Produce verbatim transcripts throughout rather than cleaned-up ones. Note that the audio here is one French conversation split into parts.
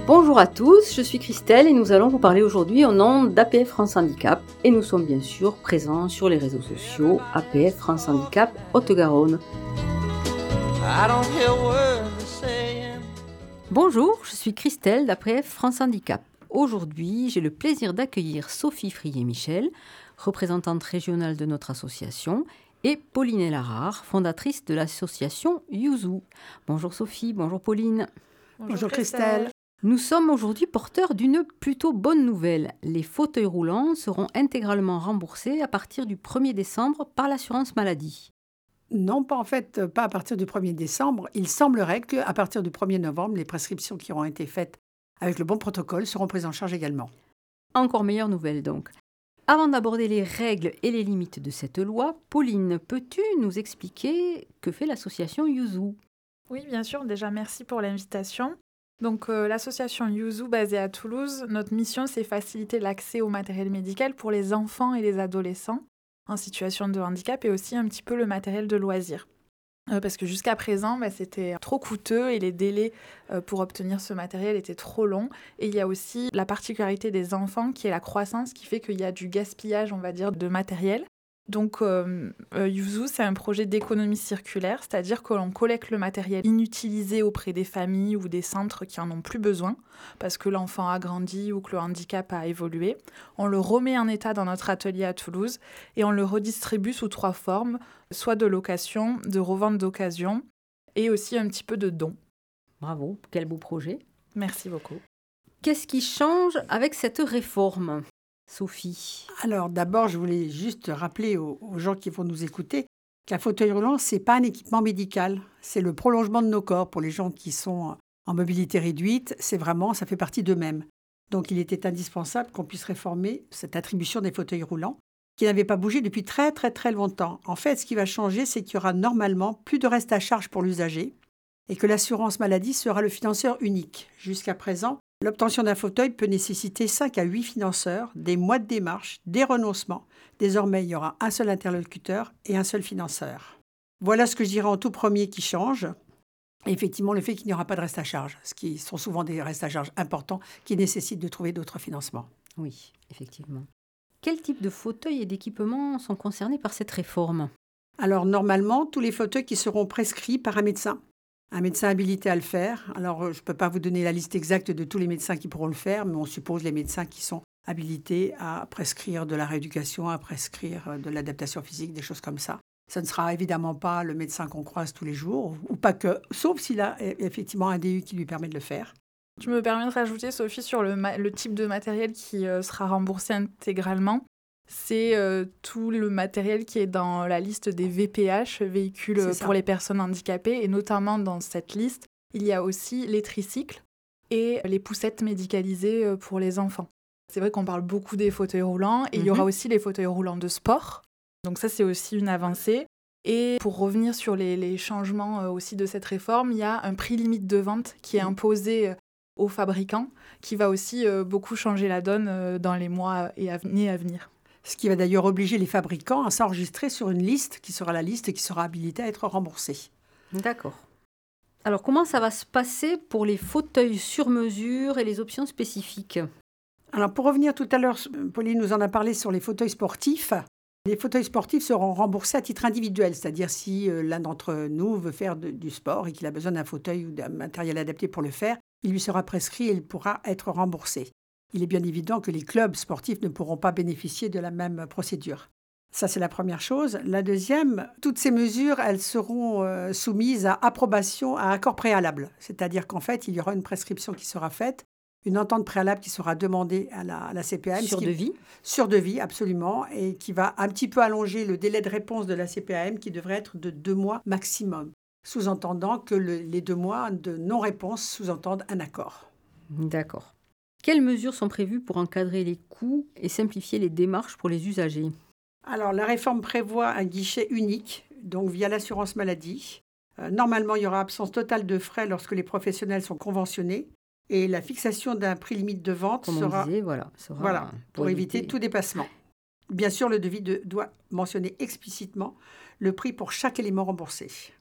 Bonjour à tous, je suis Christelle et nous allons vous parler aujourd'hui au nom d'A P F France Handicap et nous sommes bien sûr présents sur les réseaux sociaux A P F France Handicap Haute-Garonne. Bonjour, je suis Christelle d'A P F France Handicap. Aujourd'hui, j'ai le plaisir d'accueillir Sophie Frier-Michel, représentante régionale de notre association, et Pauline Elarard, fondatrice de l'association Yuzu. Bonjour Sophie, bonjour Pauline. Bonjour, bonjour Christelle. Nous sommes aujourd'hui porteurs d'une plutôt bonne nouvelle. Les fauteuils roulants seront intégralement remboursés à partir du premier décembre par l'assurance maladie. Non, pas en fait, pas à partir du premier décembre. Il semblerait qu'à partir du premier novembre, les prescriptions qui auront été faites avec le bon protocole seront prises en charge également. Encore meilleure nouvelle donc. Avant d'aborder les règles et les limites de cette loi, Pauline, peux-tu nous expliquer que fait l'association Yuzu ? Oui, bien sûr. Déjà, merci pour l'invitation. Donc, euh, l'association Yuzu, basée à Toulouse, notre mission, c'est faciliter l'accès au matériel médical pour les enfants et les adolescents en situation de handicap et aussi un petit peu le matériel de loisir. Euh, parce que jusqu'à présent, bah, c'était trop coûteux et les délais euh, pour obtenir ce matériel étaient trop longs. Et il y a aussi la particularité des enfants qui est la croissance qui fait qu'il y a du gaspillage, on va dire, de matériel. Donc, euh, euh, Yuzu, c'est un projet d'économie circulaire, c'est-à-dire que l'on collecte le matériel inutilisé auprès des familles ou des centres qui en ont plus besoin, parce que l'enfant a grandi ou que le handicap a évolué. On le remet en état dans notre atelier à Toulouse et on le redistribue sous trois formes, soit de location, de revente d'occasion et aussi un petit peu de don. Bravo, quel beau projet. Merci beaucoup. Qu'est-ce qui change avec cette réforme ? Sophie. Alors d'abord, je voulais juste rappeler aux, aux gens qui vont nous écouter qu'un fauteuil roulant, ce n'est pas un équipement médical. C'est le prolongement de nos corps. Pour les gens qui sont en mobilité réduite, c'est vraiment, ça fait partie d'eux-mêmes. Donc il était indispensable qu'on puisse réformer cette attribution des fauteuils roulants qui n'avait pas bougé depuis très très très longtemps. En fait, ce qui va changer, c'est qu'il y aura normalement plus de reste à charge pour l'usager et que l'assurance maladie sera le financeur unique. Jusqu'à présent, l'obtention d'un fauteuil peut nécessiter cinq à huit financeurs, des mois de démarche, des renoncements. Désormais, il y aura un seul interlocuteur et un seul financeur. Voilà ce que je dirais en tout premier qui change. Et effectivement, le fait qu'il n'y aura pas de reste à charge, ce qui sont souvent des restes à charge importants qui nécessitent de trouver d'autres financements. Oui, effectivement. Quel type de fauteuils et d'équipements sont concernés par cette réforme ? Alors, normalement, tous les fauteuils qui seront prescrits par un médecin. Un médecin habilité à le faire. Alors, je ne peux pas vous donner la liste exacte de tous les médecins qui pourront le faire, mais on suppose les médecins qui sont habilités à prescrire de la rééducation, à prescrire de l'adaptation physique, des choses comme ça. Ça ne sera évidemment pas le médecin qu'on croise tous les jours, ou pas que, sauf s'il a effectivement un D U qui lui permet de le faire. Tu me permets de rajouter, Sophie, sur le, ma- le type de matériel qui euh, sera remboursé intégralement. C'est euh, tout le matériel qui est dans la liste des V P H, véhicules pour les personnes handicapées. Et notamment dans cette liste, il y a aussi les tricycles et les poussettes médicalisées pour les enfants. C'est vrai qu'on parle beaucoup des fauteuils roulants. Et mm-hmm. il y aura aussi les fauteuils roulants de sport. Donc ça, c'est aussi une avancée. Et pour revenir sur les, les changements aussi de cette réforme, il y a un prix limite de vente qui est imposé aux fabricants, qui va aussi beaucoup changer la donne dans les mois et années à venir. Ce qui va d'ailleurs obliger les fabricants à s'enregistrer sur une liste qui sera la liste qui sera habilitée à être remboursée. D'accord. Alors, comment ça va se passer pour les fauteuils sur mesure et les options spécifiques ? Alors, pour revenir tout à l'heure, Pauline nous en a parlé sur les fauteuils sportifs. Les fauteuils sportifs seront remboursés à titre individuel, c'est-à-dire si euh, l'un d'entre nous veut faire de, du sport et qu'il a besoin d'un fauteuil ou d'un matériel adapté pour le faire, il lui sera prescrit et il pourra être remboursé. Il est bien évident que les clubs sportifs ne pourront pas bénéficier de la même procédure. Ça, c'est la première chose. La deuxième, toutes ces mesures, elles seront euh, soumises à approbation, à accord préalable. C'est-à-dire qu'en fait, il y aura une prescription qui sera faite, une entente préalable qui sera demandée à la, à la C P A M. Sur qui, devis ? Sur devis, absolument, et qui va un petit peu allonger le délai de réponse de la C P A M qui devrait être de deux mois maximum, sous-entendant que le, les deux mois de non-réponse sous-entendent un accord. D'accord. Quelles mesures sont prévues pour encadrer les coûts et simplifier les démarches pour les usagers ? Alors, la réforme prévoit un guichet unique, donc via l'assurance maladie. Euh, normalement, il y aura absence totale de frais lorsque les professionnels sont conventionnés. Et la fixation d'un prix limite de vente Comme sera, on disait, voilà, sera voilà, pour, pour éviter... éviter tout dépassement. Bien sûr, le devis de, doit mentionner explicitement le prix pour chaque élément remboursé.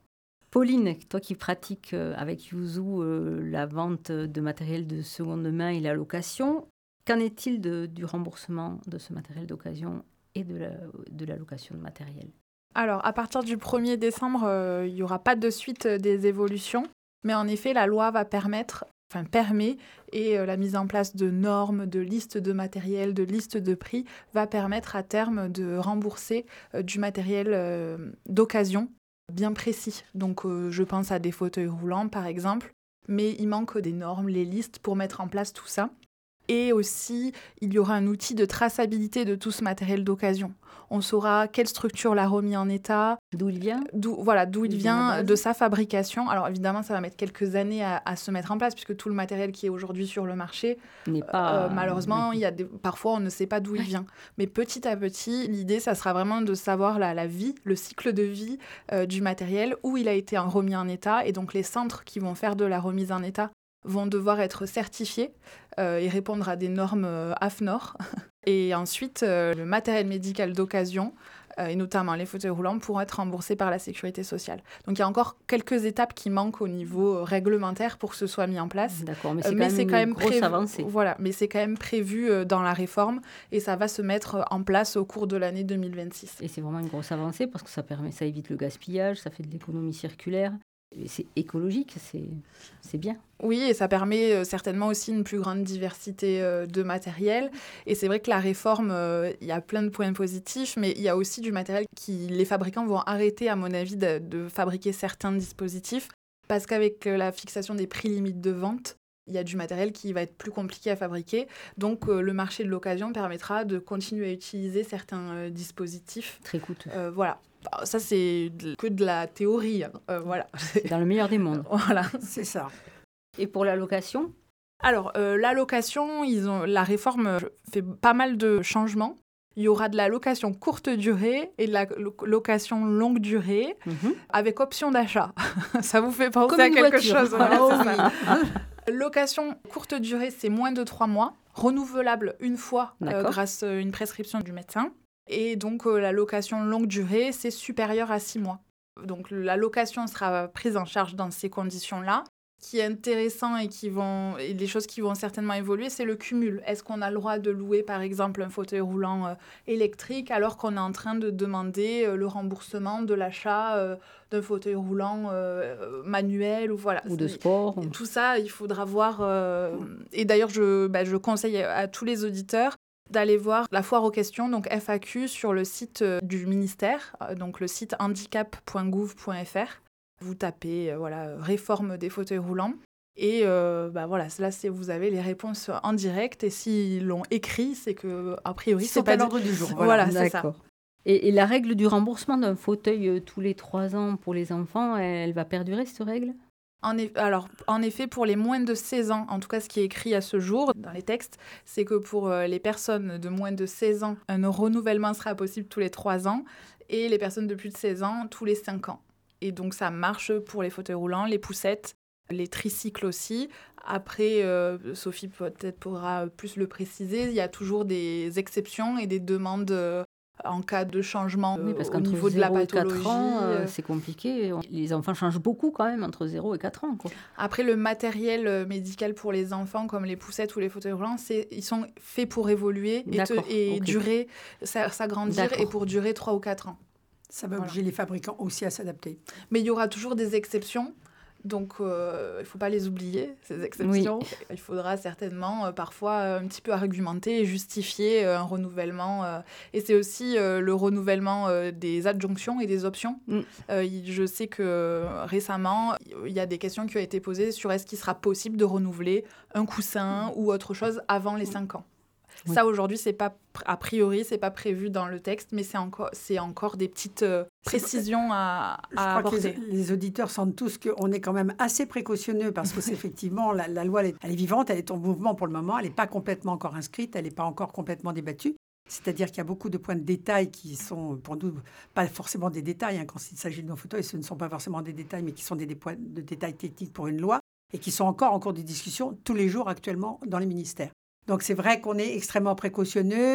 Pauline, toi qui pratiques euh, avec Yuzu euh, la vente de matériel de seconde main et la location, qu'en est-il de, du remboursement de ce matériel d'occasion et de la, de la location de matériel ? Alors, à partir du premier décembre, euh, il n'y aura pas de suite euh, des évolutions, mais en effet, la loi va permettre, enfin permet, et euh, la mise en place de normes, de listes de matériel, de listes de prix, va permettre à terme de rembourser euh, du matériel euh, d'occasion bien précis. Donc, euh, je pense à des fauteuils roulants, par exemple, mais il manque des normes, les listes pour mettre en place tout ça. Et aussi, il y aura un outil de traçabilité de tout ce matériel d'occasion. On saura quelle structure l'a remis en état, d'où il vient, d'où, voilà, d'où il vient, vient de sa fabrication. Alors évidemment, ça va mettre quelques années à, à se mettre en place, puisque tout le matériel qui est aujourd'hui sur le marché, n'est pas... euh, malheureusement, oui. il y a des, parfois on ne sait pas d'où il Oui. vient. Mais petit à petit, l'idée, ça sera vraiment de savoir la, la vie, le cycle de vie euh, du matériel, où il a été en- remis en état. Et donc les centres qui vont faire de la remise en état vont devoir être certifiés euh, et répondre à des normes euh, A F N O R. Et ensuite, euh, le matériel médical d'occasion, euh, et notamment les fauteuils roulants, pourront être remboursés par la sécurité sociale. Donc il y a encore quelques étapes qui manquent au niveau euh, réglementaire pour que ce soit mis en place. D'accord, mais c'est Euh, quand mais même c'est une quand même grosse prévu- avancée. Voilà, mais c'est quand même prévu euh, dans la réforme et ça va se mettre en place au cours de l'année deux mille vingt-six. Et c'est vraiment une grosse avancée parce que ça permet, ça évite le gaspillage, ça fait de l'économie circulaire. Et c'est écologique, c'est, c'est bien. Oui, et ça permet euh, certainement aussi une plus grande diversité euh, de matériel. Et c'est vrai que la réforme, euh, il y a plein de points positifs, mais il y a aussi du matériel qui les fabricants vont arrêter, à mon avis, de, de fabriquer certains dispositifs, parce qu'avec euh, la fixation des prix limites de vente, il y a du matériel qui va être plus compliqué à fabriquer. Donc euh, le marché de l'occasion permettra de continuer à utiliser certains euh, dispositifs. Très coûteux. Euh, voilà. Bah, ça, c'est de- que de la théorie. hein. Euh, voilà. Dans le meilleur des mondes. Voilà. C'est ça. Et pour la location ? Alors, euh, la location, ils ont, la réforme euh, fait pas mal de changements. Il y aura de la location courte durée et de la lo- location longue durée Mhm. avec option d'achat. Ça vous fait penser Comme à une quelque voiture. chose. voilà, Oh c'est ça. oui. Location courte durée, c'est moins de trois mois, renouvelable une fois euh, D'accord. grâce à une prescription du médecin. Et donc, euh, la location longue durée, c'est supérieur à six mois. Donc, la location sera prise en charge dans ces conditions-là. Ce qui est intéressant et, qui vont, et les choses qui vont certainement évoluer, c'est le cumul. Est-ce qu'on a le droit de louer, par exemple, un fauteuil roulant euh, électrique alors qu'on est en train de demander euh, le remboursement de l'achat euh, d'un fauteuil roulant euh, manuel ou, voilà. Ou de C'est- sport. ou- Tout ça, il faudra voir. euh, Et d'ailleurs, je, bah, je conseille à tous les auditeurs d'aller voir la foire aux questions, donc F A Q, sur le site euh, du ministère, euh, donc le site handicap point gouv point f r. Vous tapez euh, voilà, réforme des fauteuils roulants. Et euh, bah voilà, là, c'est, vous avez les réponses en direct. Et s'ils l'ont écrit, c'est que a priori, Ils c'est sont pas à dit- l'ordre du jour. Voilà, Voilà. c'est ça. D'accord. Et, et la règle du remboursement d'un fauteuil euh, tous les trois ans pour les enfants, elle va perdurer, cette règle ? En eff- alors, en effet, pour les moins de seize ans, en tout cas ce qui est écrit à ce jour dans les textes, c'est que pour euh, les personnes de moins de seize ans, un renouvellement sera possible tous les trois ans et les personnes de plus de seize ans tous les cinq ans. Et donc ça marche pour les fauteuils roulants, les poussettes, les tricycles aussi. Après, euh, Sophie peut-être pourra plus le préciser, il y a toujours des exceptions et des demandes euh, en cas de changement euh, Oui, parce au qu'entre niveau de la zéro et pathologie. quatre ans, euh, euh, c'est compliqué. Les enfants changent beaucoup quand même entre zéro et quatre ans. Quoi. Après, le matériel euh, médical pour les enfants, comme les poussettes ou les fauteuils roulants, c'est, ils sont faits pour évoluer et, te- D'accord, et ok. durer, ça- s'agrandir D'accord. et pour durer trois ou quatre ans. Ça va Voilà. obliger les fabricants aussi à s'adapter. Mais il y aura toujours des exceptions. Donc, euh, il ne faut pas les oublier, ces exceptions. Oui. Il faudra certainement euh, parfois euh, un petit peu argumenter et justifier euh, un renouvellement. euh. Et c'est aussi euh, le renouvellement euh, des adjonctions et des options. Mm. Euh, il- je sais que euh, récemment, il y a des questions qui ont été posées sur est-ce qu'il sera possible de renouveler un coussin ou autre chose avant les cinq ans. Oui. Ça, aujourd'hui, c'est pas, a priori, c'est pas prévu dans le texte, mais c'est encore, c'est encore des petites euh, précisions à, Je à crois que apporter. les, les auditeurs sentent tous qu'on est quand même assez précautionneux parce que c'est effectivement, la, la loi, elle est, elle est vivante, elle est en mouvement pour le moment, elle n'est pas complètement encore inscrite, elle n'est pas encore complètement débattue. C'est-à-dire qu'il y a beaucoup de points de détail qui sont, pour nous, pas forcément des détails. Hein, quand il s'agit de nos fauteuils, ce ne sont pas forcément des détails, mais qui sont des, des points de détails techniques pour une loi et qui sont encore en cours de discussion tous les jours actuellement dans les ministères. Donc c'est vrai qu'on est extrêmement précautionneux.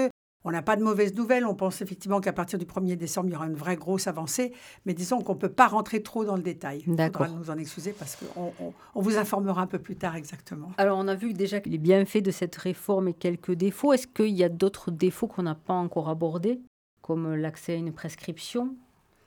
On n'a pas de mauvaises nouvelles. On pense effectivement qu'à partir du premier décembre, il y aura une vraie grosse avancée. Mais disons qu'on ne peut pas rentrer trop dans le détail. Il faudra nous en excuser parce qu'on on, on vous informera un peu plus tard exactement. Alors, on a vu déjà les bienfaits de cette réforme et quelques défauts. Est-ce qu'il y a d'autres défauts qu'on n'a pas encore abordés, comme l'accès à une prescription ?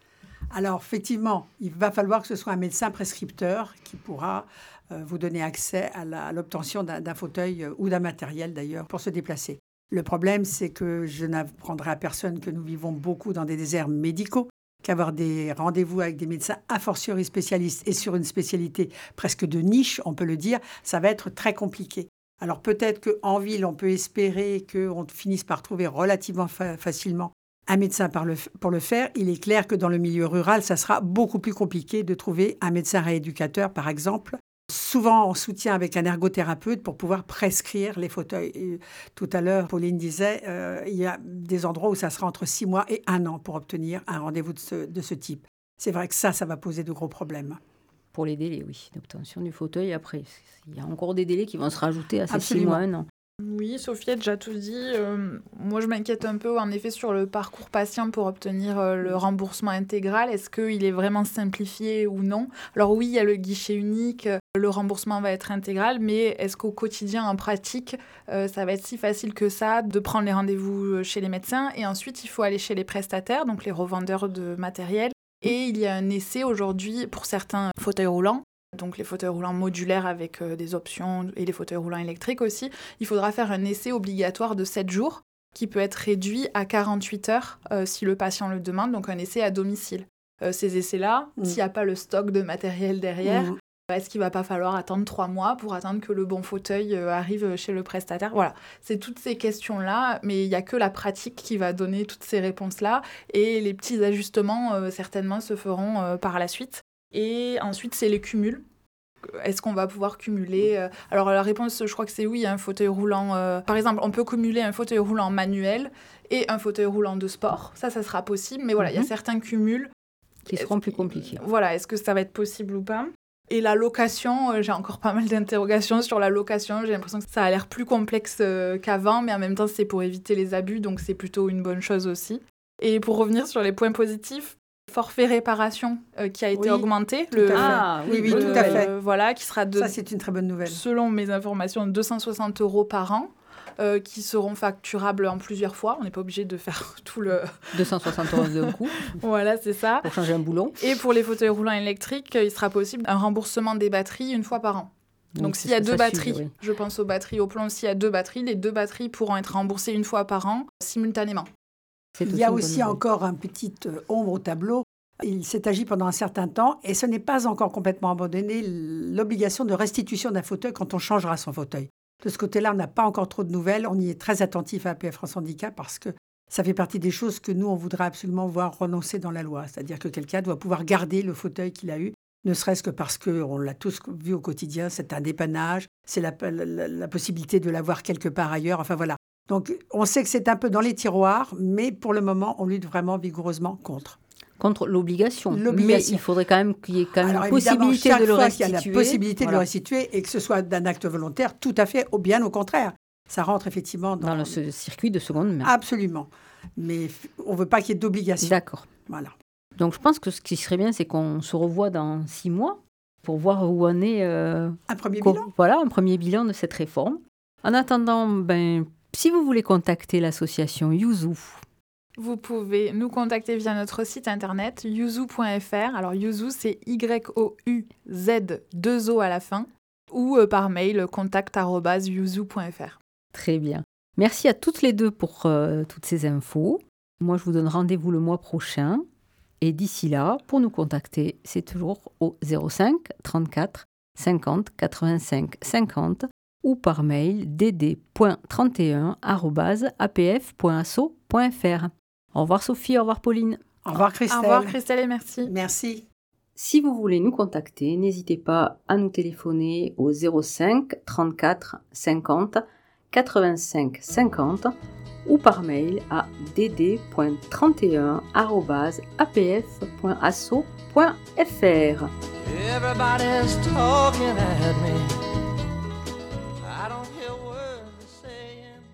Alors, effectivement, il va falloir que ce soit un médecin prescripteur qui pourra euh, vous donner accès à, la, à l'obtention d'un, d'un fauteuil euh, ou d'un matériel, d'ailleurs, pour se déplacer. Le problème, c'est que je n'apprendrai à personne que nous vivons beaucoup dans des déserts médicaux, qu'avoir des rendez-vous avec des médecins a fortiori spécialistes et sur une spécialité presque de niche, on peut le dire, ça va être très compliqué. Alors peut-être qu'en ville, on peut espérer qu'on finisse par trouver relativement fa- facilement un médecin pour le, pour le faire. Il est clair que dans le milieu rural, ça sera beaucoup plus compliqué de trouver un médecin rééducateur, par exemple, souvent en soutien avec un ergothérapeute pour pouvoir prescrire les fauteuils. Et tout à l'heure, Pauline disait, euh, il y a des endroits où ça sera entre six mois et un an pour obtenir un rendez-vous de ce, de ce type. C'est vrai que ça, ça va poser de gros problèmes. Pour les délais, oui, d'obtention du fauteuil. Après, il y a encore des délais qui vont se rajouter à ces Absolument. six mois, un an. Oui, Sophie a déjà tout dit. Euh, moi, je m'inquiète un peu, en effet, sur le parcours patient pour obtenir euh, le remboursement intégral. Est-ce qu'il est vraiment simplifié ou non ? Alors oui, il y a le guichet unique, euh, le remboursement va être intégral, mais est-ce qu'au quotidien, en pratique, euh, ça va être si facile que ça de prendre les rendez-vous chez les médecins ? Et ensuite, il faut aller chez les prestataires, donc les revendeurs de matériel. Et il y a un essai aujourd'hui pour certains fauteuils roulants. Donc les fauteuils roulants modulaires avec euh, des options et les fauteuils roulants électriques aussi, il faudra faire un essai obligatoire de sept jours qui peut être réduit à quarante-huit heures euh, si le patient le demande, donc un essai à domicile. Euh, ces essais-là, mmh. s'il n'y a pas le stock de matériel derrière, mmh. est-ce qu'il ne va pas falloir attendre trois mois pour attendre que le bon fauteuil euh, arrive chez le prestataire ? Voilà, c'est toutes ces questions-là, mais il n'y a que la pratique qui va donner toutes ces réponses-là et les petits ajustements euh, certainement se feront euh, par la suite. Et ensuite, c'est les cumuls. Est-ce qu'on va pouvoir cumuler euh... Alors, la réponse, je crois que c'est oui, un fauteuil roulant. Euh... Par exemple, on peut cumuler un fauteuil roulant manuel et un fauteuil roulant de sport. Ça, ça sera possible. Mais voilà, il mm-hmm. y a certains cumuls qui seront plus compliqués. Voilà, est-ce que ça va être possible ou pas ? Et la location, euh, j'ai encore pas mal d'interrogations sur la location. J'ai l'impression que ça a l'air plus complexe euh, qu'avant, mais en même temps, c'est pour éviter les abus, donc c'est plutôt une bonne chose aussi. Et pour revenir sur les points positifs, forfait réparation euh, qui a été oui, augmenté. Tout le... Ah, oui, oui, le, tout à fait. Euh, voilà, qui sera de... Ça, c'est une très bonne nouvelle. Selon mes informations, deux cent soixante euros par an, euh, qui seront facturables en plusieurs fois. On n'est pas obligé de faire tout le... deux cent soixante euros d'un coup. Voilà, c'est ça. Pour changer un boulon. Et pour les fauteuils roulants électriques, il sera possible un remboursement des batteries une fois par an. Donc, Donc s'il y a deux batteries, suit, oui. je pense aux batteries au plomb, s'il y a deux batteries, les deux batteries pourront être remboursées une fois par an, simultanément. Il y a aussi encore un petit euh, ombre au tableau. Il s'est agi pendant un certain temps et ce n'est pas encore complètement abandonné, l'obligation de restitution d'un fauteuil quand on changera son fauteuil. De ce côté-là, on n'a pas encore trop de nouvelles. On y est très attentif à A P F France Handicap parce que ça fait partie des choses que nous, on voudrait absolument voir renoncer dans la loi. C'est-à-dire que quelqu'un doit pouvoir garder le fauteuil qu'il a eu, ne serait-ce que parce qu'on l'a tous vu au quotidien, c'est un dépannage, c'est la, la, la possibilité de l'avoir quelque part ailleurs. Enfin voilà. Donc, on sait que c'est un peu dans les tiroirs, mais pour le moment, on lutte vraiment vigoureusement contre. Contre l'obligation. l'obligation. Mais il faudrait quand même qu'il y ait quand même Alors, une possibilité de le restituer. Il y a la possibilité voilà. de le restituer et que ce soit d'un acte volontaire, tout à fait, ou bien au contraire. Ça rentre effectivement dans, dans le ce circuit de seconde main. Absolument. Mais on ne veut pas qu'il y ait d'obligation. D'accord. Voilà. Donc, je pense que ce qui serait bien, c'est qu'on se revoie dans six mois pour voir où on est. Euh, un premier co- bilan. Voilà, un premier bilan de cette réforme. En attendant, ben, si vous voulez contacter l'association Yuzu, vous pouvez nous contacter via notre site internet yuzu point f r. Alors Yuzu, c'est Y O U Z, deux O à la fin, ou euh, par mail contact arobase yuzu point f r. Très bien. Merci à toutes les deux pour euh, toutes ces infos. Moi, je vous donne rendez-vous le mois prochain. Et d'ici là, pour nous contacter, c'est toujours au zéro cinq trente-quatre cinquante quatre-vingt-cinq cinquante ou par mail d d point trente et un arobase a p f point asso point f r. Au revoir Sophie, au revoir Pauline. Au revoir Christelle. Au revoir Christelle et merci. Merci. Si vous voulez nous contacter, n'hésitez pas à nous téléphoner au zéro cinq trente-quatre cinquante quatre-vingt-cinq cinquante ou par mail à d d point trente et un arobase a p f point asso point f r. Everybody's talking at me.